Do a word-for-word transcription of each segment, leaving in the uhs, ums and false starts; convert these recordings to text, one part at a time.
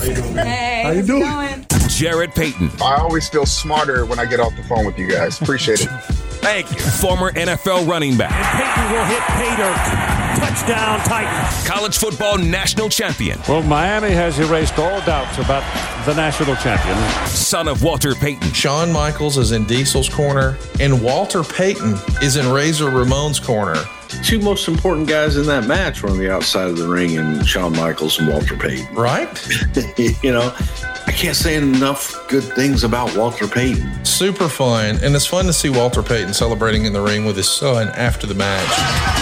Hey, how you how's doing? it going? Jarrett Payton. I always feel smarter when I get off the phone with you guys. Appreciate it. Thank you. Former N F L running back. And Payton will hit pay dirt. Touchdown, Titans. College football national champion. Well, Miami has erased all doubts about the national champion. Son of Walter Payton. Shawn Michaels is in Diesel's corner, and Walter Payton is in Razor Ramon's corner. Two most important guys in that match were on the outside of the ring, and Shawn Michaels and Walter Payton. Right? You know, I can't say enough good things about Walter Payton. Super fun, and it's fun to see Walter Payton celebrating in the ring with his son after the match.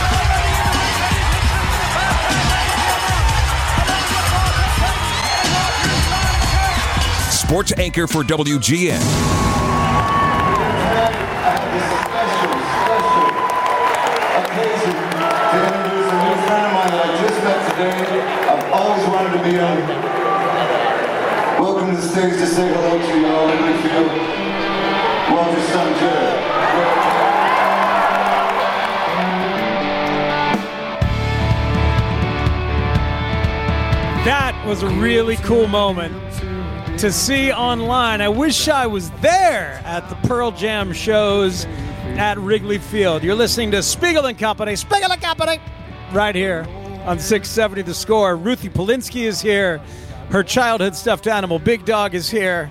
Sports anchor for W G N. I've always wanted to be on. Welcome to the stage to say hello to y'all. Wrigley Field. Walter's son, Jarrett. That was a really cool moment to see online. I wish I was there at the Pearl Jam shows at Wrigley Field. You're listening to Spiegel and Company, Spiegel and Company, right here on six seventy The Score. Ruthie Polinsky is here. Her childhood stuffed animal, Big Dog, is here.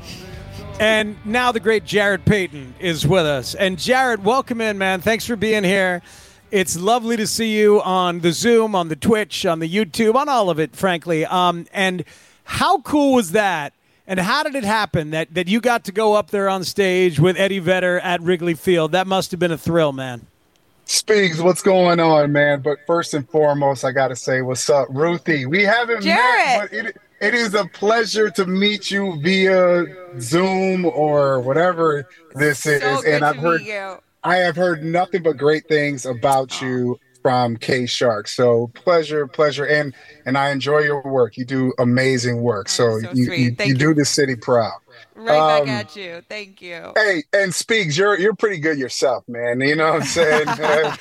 And now the great Jarrett Payton is with us. And Jarrett, welcome in, man. Thanks for being here. It's lovely to see you on the Zoom, on the Twitch, on the YouTube, on all of it, frankly. Um, and how cool was that? And how did it happen that, that you got to go up there on stage with Eddie Vedder at Wrigley Field? That must have been a thrill, man. Speaks, what's going on, man? But first and foremost, I got to say, what's up, Ruthie? We haven't Jarrett. met, but it, it is a pleasure to meet you via Zoom or whatever this is. So good and I've to heard, meet you. I have heard nothing but great things about you from K-Shark. So pleasure, pleasure. And and I enjoy your work. You do amazing work. So, so you, sweet. you, Thank you you. do the city proud. Right Um, back at you. Thank you. Hey, and Speaks, you're you're pretty good yourself, man. You know what I'm saying? Uh,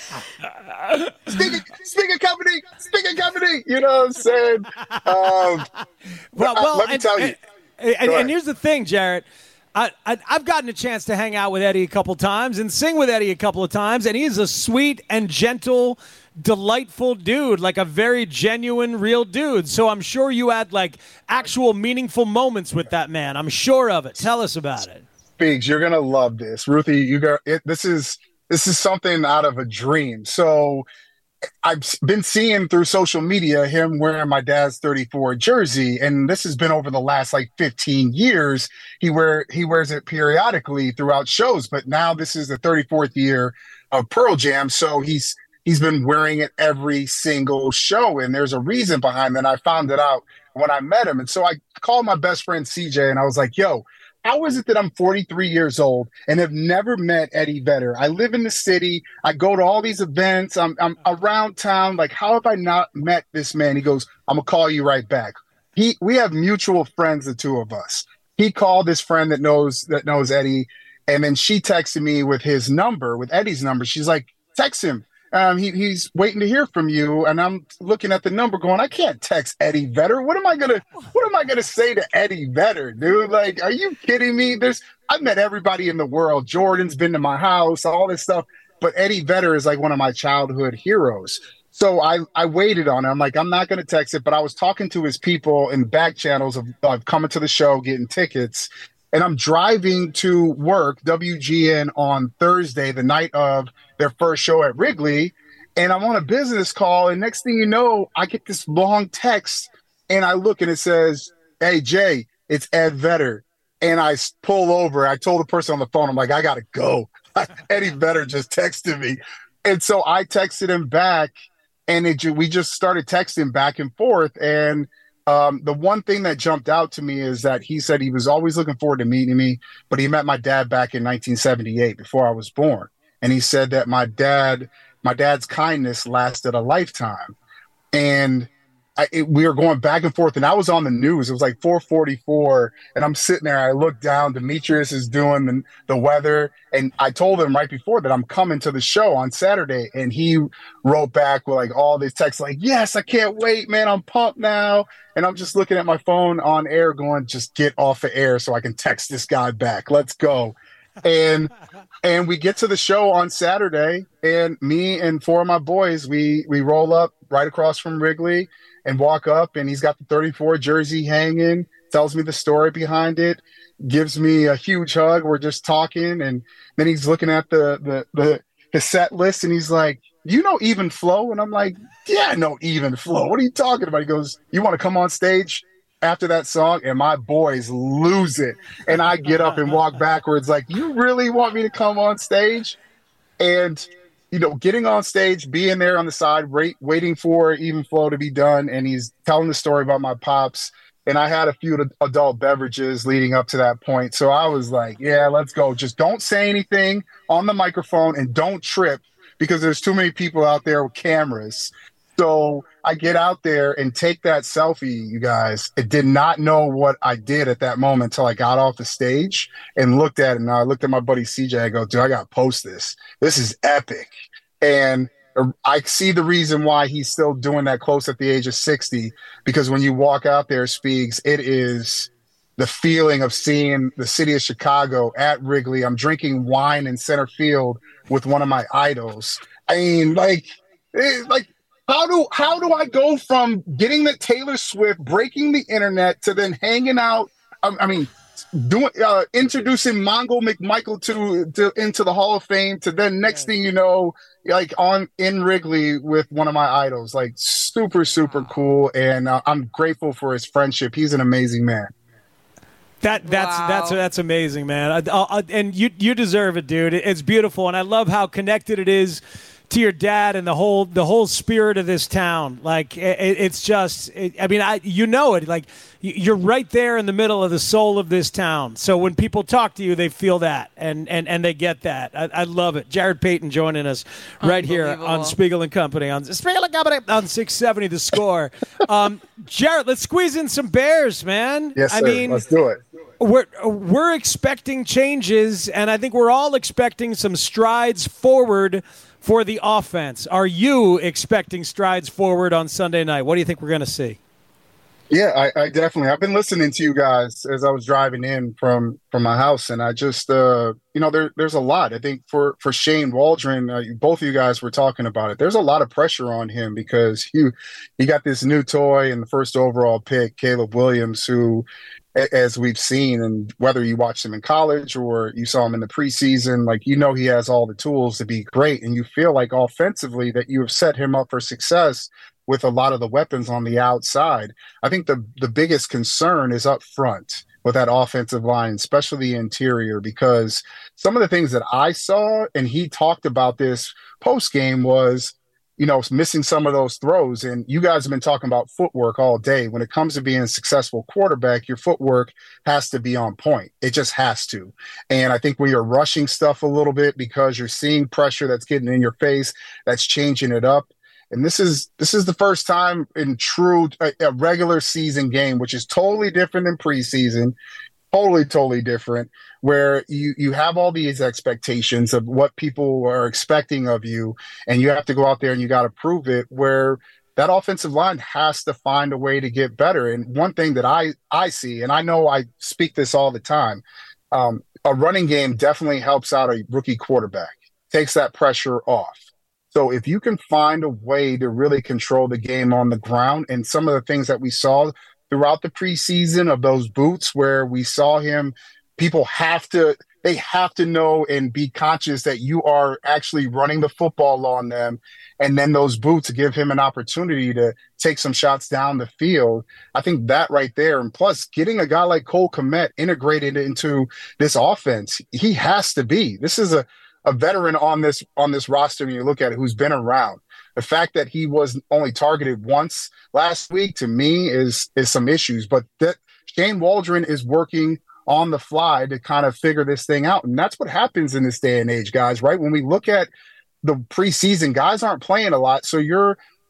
speaking, speaking company, speaking company. You know what I'm saying? Um, Well, uh, well, let me and, tell you. And, and, Go ahead. and here's the thing, Jarrett. I, I, I've gotten a chance to hang out with Eddie a couple times and sing with Eddie a couple of times, and he's a sweet and gentle, delightful dude, like a very genuine, real dude. So I'm sure you had, like, actual meaningful moments with that man. I'm sure of it. Tell us about it. Speaks, you're gonna love this, Ruthie. You got it. This is this is something out of a dream. So I've been seeing through social media him wearing my dad's thirty-four jersey, and this has been over the last like fifteen years. He wear he wears it periodically throughout shows, but now this is the thirty-fourth year of Pearl Jam, so he's he's been wearing it every single show, and there's a reason behind that. I found it out when I met him, and so I called my best friend C J, and I was like, "Yo, how is it that I'm forty-three years old and have never met Eddie Vedder? I live in the city. I go to all these events. I'm, I'm around town. Like, how have I not met this man?" He goes, "I'm going to call you right back." He, we have mutual friends, the two of us. He called this friend that knows, that knows Eddie. And then she texted me with his number, with Eddie's number. She's like, "Text him. Um, he, he's waiting to hear from you." And I'm looking at the number going, I can't text Eddie Vedder. What am I going to, what am I going to say to Eddie Vedder, dude? Like, are you kidding me? There's, I've met everybody in the world. Jordan's been to my house, all this stuff. But Eddie Vedder is like one of my childhood heroes. So I, I waited on him. I'm like, I'm not going to text it, but I was talking to his people in back channels of, of coming to the show, getting tickets. And I'm driving to work, W G N, on Thursday, the night of their first show at Wrigley. And I'm on a business call. And next thing you know, I get this long text. And I look and it says, "Hey, Jay, it's Ed Vedder." And I s- pull over. I told the person on the phone, I'm like, I got to go. Eddie Vedder just texted me. And so I texted him back. And it, ju- we just started texting back and forth. And Um, the one thing that jumped out to me is that he said he was always looking forward to meeting me, but he met my dad back in nineteen seventy-eight before I was born. And he said that my dad, my dad's kindness lasted a lifetime. And I, it, we were going back and forth, and I was on the news. It was like four forty-four, and I'm sitting there. I look down. Demetrius is doing the, the weather, and I told him right before that I'm coming to the show on Saturday, and he wrote back with like all these texts like, yes, I can't wait, man. I'm pumped now. And I'm just looking at my phone on air going, just get off the air so I can text this guy back. Let's go. And and we get to the show on Saturday, and me and four of my boys, we we roll up right across from Wrigley and walk up, and he's got the thirty-four jersey hanging, tells me the story behind it, gives me a huge hug. We're just talking, and then he's looking at the the the his set list, and he's like, you know Even Flow? And I'm like, yeah, I know Even Flow. What are you talking about? He goes, you want to come on stage after that song? And my boys lose it. And I get up and walk backwards like, you really want me to come on stage? And, you know, getting on stage, being there on the side, wait, waiting for Even Flow to be done. And he's telling the story about my pops. And I had a few adult beverages leading up to that point. So I was like, yeah, let's go. Just don't say anything on the microphone and don't trip, because there's too many people out there with cameras. So I get out there and take that selfie, you guys. I did not know what I did at that moment until I got off the stage and looked at it. And I looked at my buddy C J. I go, dude, I got to post this. This is epic. And I see the reason why he's still doing that close at the age of sixty, because when you walk out there, Speaks, it is the feeling of seeing the city of Chicago at Wrigley. I'm drinking wine in center field with one of my idols. I mean, like, it, like, how do how do I go from getting the Taylor Swift, breaking the internet, to then hanging out? I, I mean, doing uh, introducing Mongo McMichael to, to into the Hall of Fame, to then next thing you know, like on in Wrigley with one of my idols. Like, super super cool, and uh, I'm grateful for his friendship. He's an amazing man. That that's Wow. that's that's amazing, man. I, I, and you you deserve it, dude. It's beautiful, and I love how connected it is to your dad and the whole the whole spirit of this town. Like, it, it's just, it, I mean, I you know it. Like, you're right there in the middle of the soul of this town. So when people talk to you, they feel that, and and, and they get that. I, I love it. Jared Payton joining us right here on Spiegel and Company on Spiegel and Company on six seventy The Score. um, Jared, let's squeeze in some Bears, man. Yes, sir. I mean, Let's do it. We're we're expecting changes, and I think we're all expecting some strides forward for the offense. Are you expecting strides forward on Sunday night? What do you think we're going to see? Yeah, I, I definitely. I've been listening to you guys as I was driving in from from my house, and I just, uh, you know, there there's a lot. I think for for Shane Waldron, uh, both of you guys were talking about it. There's a lot of pressure on him because he he got this new toy and the first overall pick, Caleb Williams, who, as we've seen, and whether you watched him in college or you saw him in the preseason, like, you know, he has all the tools to be great, and you feel like offensively that you have set him up for success with a lot of the weapons on the outside. I think the the biggest concern is up front with that offensive line, especially the interior, because some of the things that I saw, and he talked about this post game, was, you know, missing some of those throws. And you guys have been talking about footwork all day. When it comes to being a successful quarterback, your footwork has to be on point. It just has to. And I think when you're rushing stuff a little bit because you're seeing pressure that's getting in your face, that's changing it up. And this is this is the first time in true a, a regular season game, which is totally different than preseason, totally, totally different, where you, you have all these expectations of what people are expecting of you, and you have to go out there and you got to prove it, where that offensive line has to find a way to get better. And one thing that I, I see, and I know I speak this all the time, um, a running game definitely helps out a rookie quarterback, takes that pressure off. So if you can find a way to really control the game on the ground, and some of the things that we saw throughout the preseason of those boots where we saw him, people have to, they have to know and be conscious that you are actually running the football on them. And then those boots give him an opportunity to take some shots down the field. I think that right there, and plus getting a guy like Cole Kmet integrated into this offense, he has to be. This is a, a veteran on this on this roster when you look at it, who's been around. The fact that he was only targeted once last week, to me, is is some issues. But that Shane Waldron is working on the fly to kind of figure this thing out. And that's what happens in this day and age, guys, right? When we look at the preseason, guys aren't playing a lot. So you're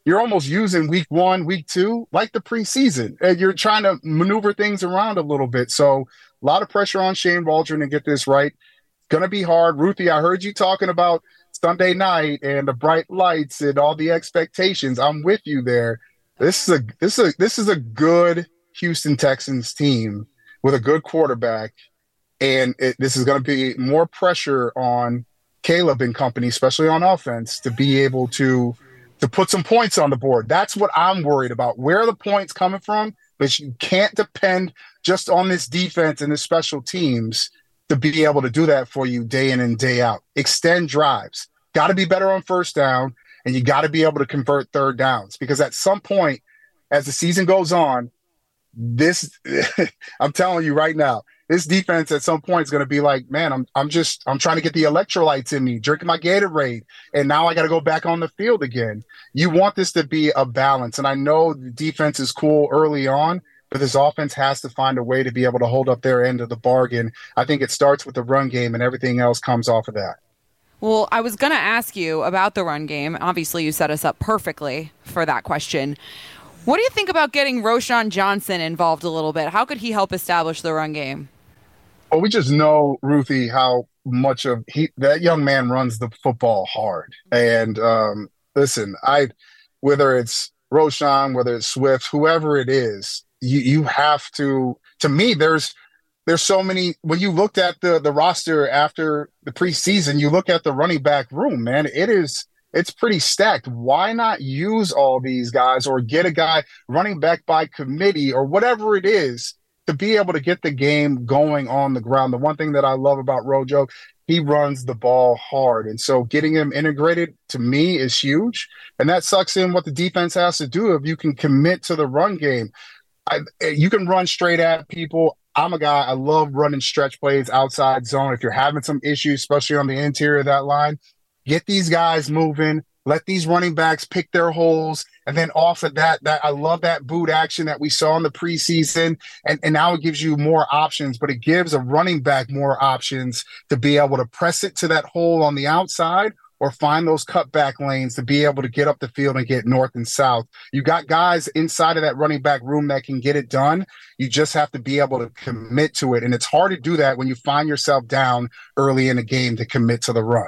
you're almost using week one, week two, like the preseason. And you're trying to maneuver things around a little bit. So a lot of pressure on Shane Waldron to get this right. Going to be hard. Ruthie, I heard you talking about Sunday night and the bright lights and all the expectations. I'm with you there. This is a this is a, this is a good Houston Texans team with a good quarterback, and it, this is going to be more pressure on Caleb and company, especially on offense, to be able to to put some points on the board. That's what I'm worried about. Where are the points coming from? But you can't depend just on this defense and the special teams to be able to do that for you day in and day out. Extend drives. Got to be better on first down, and you got to be able to convert third downs, because at some point, as the season goes on, this I'm telling you right now, this defense at some point is going to be like, man, I'm I'm just I'm trying to get the electrolytes in me, drinking my Gatorade, and now I got to go back on the field again. You want this to be a balance, and I know the defense is cool early on, but this offense has to find a way to be able to hold up their end of the bargain. I think it starts with the run game, and everything else comes off of that. Well, I was going to ask you about the run game. Obviously, you set us up perfectly for that question. What do you think about getting Roschon Johnson involved a little bit? How could he help establish the run game? Well, we just know, Ruthie, how much of he that young man runs the football hard. And um, listen, I whether it's Roschon, whether it's Swift, whoever it is, you you have to. To me, there's there's so many. When you looked at the the roster after the preseason, you look at the running back room, man. It is. It's pretty stacked. Why not use all these guys, or get a guy running back by committee, or whatever it is, to be able to get the game going on the ground? The one thing that I love about Rojo, he runs the ball hard. And so getting him integrated, to me, is huge. And that sucks in what the defense has to do if you can commit to the run game. I, you can run straight at people. I'm a guy, I love running stretch plays outside zone. If you're having some issues, especially on the interior of that line, get these guys moving, let these running backs pick their holes, and then off of that, that I love that boot action that we saw in the preseason, and, and now it gives you more options, but it gives a running back more options to be able to press it to that hole on the outside or find those cutback lanes to be able to get up the field and get north and south. You got guys inside of that running back room that can get it done. You just have to be able to commit to it, and it's hard to do that when you find yourself down early in the game to commit to the run.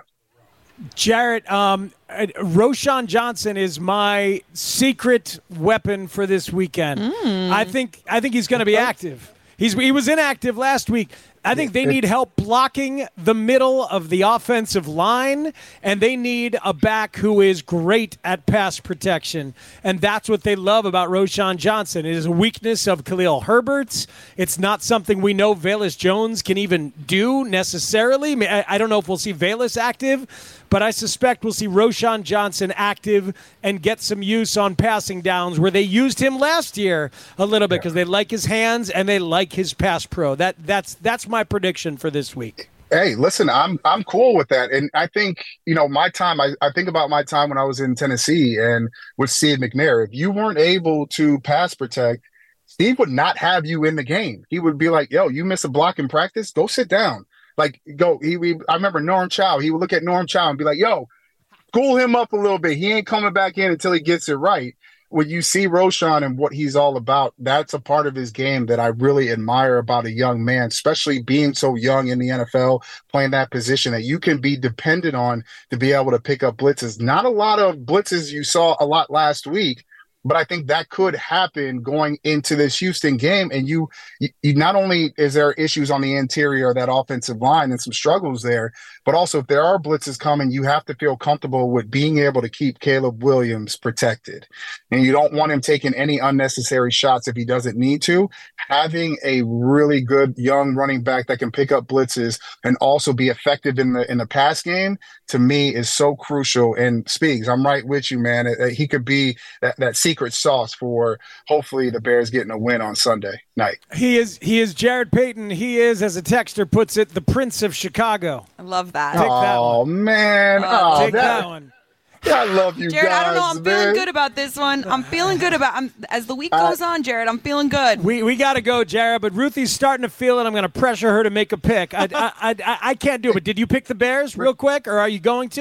Jarrett, um, Roschon Johnson is my secret weapon for this weekend. Mm. I think I think he's going to be active. He's he was inactive last week. I think they need help blocking the middle of the offensive line, and they need a back who is great at pass protection. And that's what they love about Roschon Johnson. It is a weakness of Khalil Herbert's. It's not something we know Velus Jones can even do necessarily. I don't know if we'll see Velus active, but I suspect we'll see Roschon Johnson active and get some use on passing downs where they used him last year a little bit because they like his hands and they like his pass pro. That that's that's my prediction for this week. Hey, listen, I'm I'm cool with that. And I think, you know, my time, I, I think about my time when I was in Tennessee and with Steve McNair. If you weren't able to pass protect, Steve would not have you in the game. He would be like, yo, you miss a block in practice? Go sit down. Like, go. He, we, I remember Norm Chow. He would look at Norm Chow and be like, yo, school him up a little bit. He ain't coming back in until he gets it right. When you see Roschon and what he's all about, that's a part of his game that I really admire about a young man, especially being so young in the N F L, playing that position that you can be dependent on to be able to pick up blitzes. Not a lot of blitzes you saw a lot last week, but I think that could happen going into this Houston game. And you, you, you not only is there issues on the interior of that offensive line and some struggles there, but also if there are blitzes coming, you have to feel comfortable with being able to keep Caleb Williams protected. And you don't want him taking any unnecessary shots if he doesn't need to. Having a really good young running back that can pick up blitzes and also be effective in the in the pass game, to me, is so crucial. And Speaks, I'm right with you, man. He could be that, that secret sauce for hopefully the Bears getting a win on Sunday night. He is he is Jarrett Payton. He is, as a texter puts it, the Prince of Chicago. I love that. Take that oh, one. man. Uh, oh, Take that, that one. Yeah, I love you Jared, guys, I don't know. I'm man. feeling good about this one. I'm feeling good about I'm, as the week goes on, Jared, I'm feeling good. We we got to go, Jared, but Ruthie's starting to feel it. I'm going to pressure her to make a pick. I, I, I, I can't do it, but did you pick the Bears real quick, or are you going to?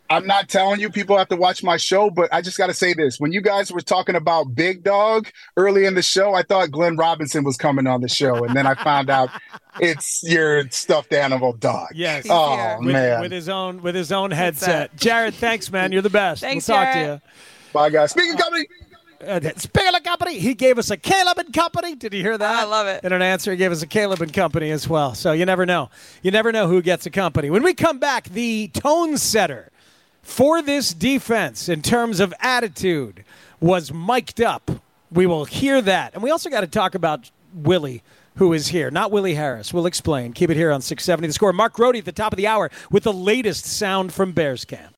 I'm not telling you people have to watch my show, but I just got to say this. When you guys were talking about Big Dog early in the show, I thought Glenn Robinson was coming on the show. And then I found out it's your stuffed animal dog. Yes. Oh, with, man. With his own with his own headset. Jared, thanks, man. You're the best. Thanks, we'll talk Jared. to you. Bye, guys. Speaking of company. Uh, speaking of company, he gave us a Caleb and Company. Did you hear that? I love it. In an answer, he gave us a Caleb and Company as well. So you never know. You never know who gets a company. When we come back, the tone setter for this defense in terms of attitude was mic'd up. We will hear that. And we also got to talk about Willie, who is here. Not Willie Harris. We'll explain. Keep it here on six seventy The Score. Mark Grody at the top of the hour with the latest sound from Bears Camp.